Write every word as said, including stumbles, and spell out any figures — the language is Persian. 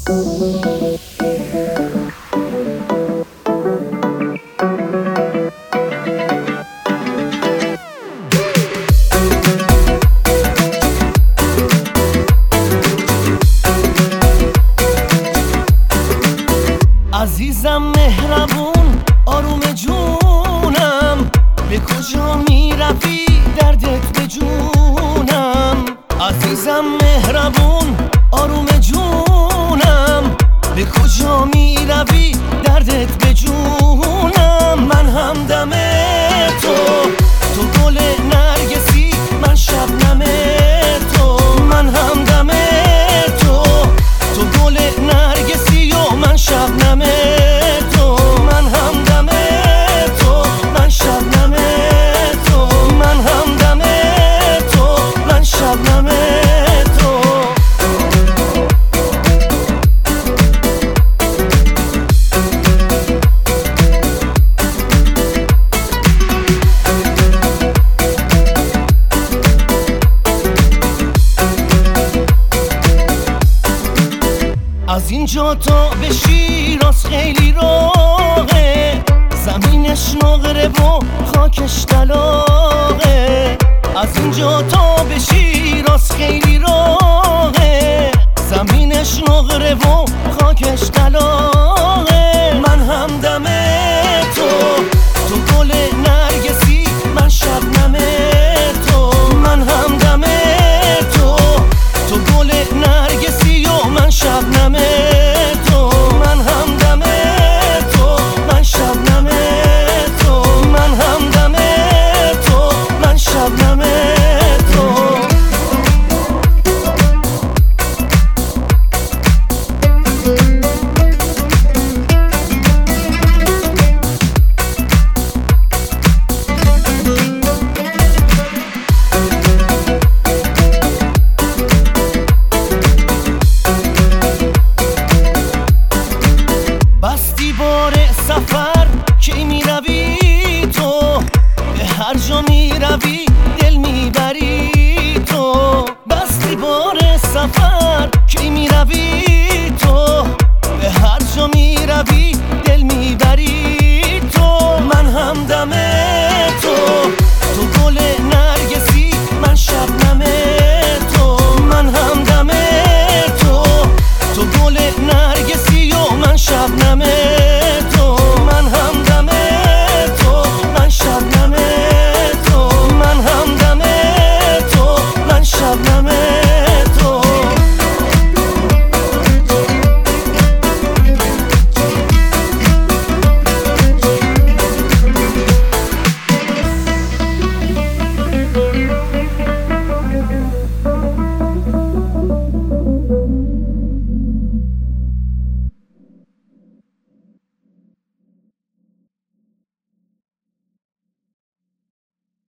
عزیزم مهربون آروم جونم، به کجا می روی دردت به جونم. عزیزم مهربون آروم جونم، به کجا می روی دردت به جونم. من همدم تو، تو گل نرگسی، من شبنم تو. من همدم تو، تو گل نرگسی و من شبنم تو. من همدم تو، من شبنم تو. من همدم تو، من شبنم تو. از اینجا تا به شیراز خیلی راهه، زمینش نقره و خاکش طلاقه. از اینجا تا به شیراز خیلی راهه، زمینش نقره و